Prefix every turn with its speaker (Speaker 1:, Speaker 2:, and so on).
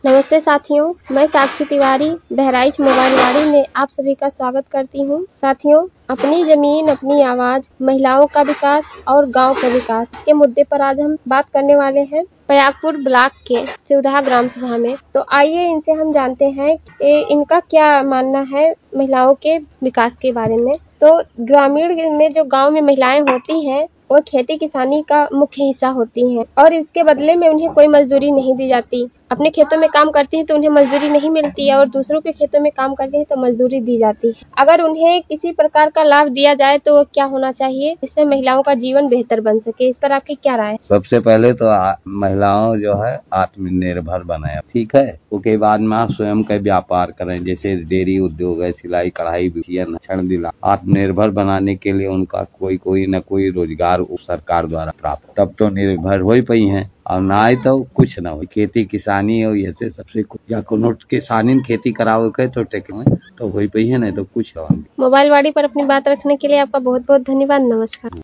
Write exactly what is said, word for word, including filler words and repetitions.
Speaker 1: नमस्ते साथियों, मैं साक्षी तिवारी बहराइच मोबाइलवाड़ी में आप सभी का स्वागत करती हूँ। साथियों, अपनी जमीन अपनी आवाज, महिलाओं का विकास और गांव का विकास के मुद्दे पर आज हम बात करने वाले हैं पयागपुर ब्लॉक के सिवधा ग्राम सभा में। तो आइए इनसे हम जानते हैं कि इनका क्या मानना है महिलाओं के विकास के बारे में। तो ग्रामीण में जो गाँव में महिलाएं होती हैं वो खेती किसानी का मुख्य हिस्सा होती हैं और इसके बदले में उन्हें कोई मजदूरी नहीं दी जाती। अपने खेतों में काम करती हैं तो उन्हें मजदूरी नहीं मिलती है और दूसरों के खेतों में काम करते हैं तो मजदूरी दी जाती है। अगर उन्हें किसी प्रकार का लाभ दिया जाए तो क्या होना चाहिए जिससे महिलाओं का जीवन बेहतर बन सके, इस पर आपकी क्या राय है?
Speaker 2: सबसे पहले तो महिलाओं जो है आत्मनिर्भर बनाए, ठीक है। उसके बाद में आप स्वयं का व्यापार करें, जैसे डेयरी उद्योग है, सिलाई कढ़ाई क्षण दिला। आत्मनिर्भर बनाने के लिए उनका कोई कोई न कोई रोजगार सरकार द्वारा प्राप्त, तब तो निर्भर हो ही पई हैं। और ना ही तो कुछ न हो, खेती किसानी हो ऐसे सबसे या कोनो किसानी खेती कराओ के तो टेक्नो तो हो ही पई है, नहीं तो कुछ हो।
Speaker 1: मोबाइलवाड़ी पर अपनी बात रखने के लिए आपका बहुत बहुत धन्यवाद। नमस्कार।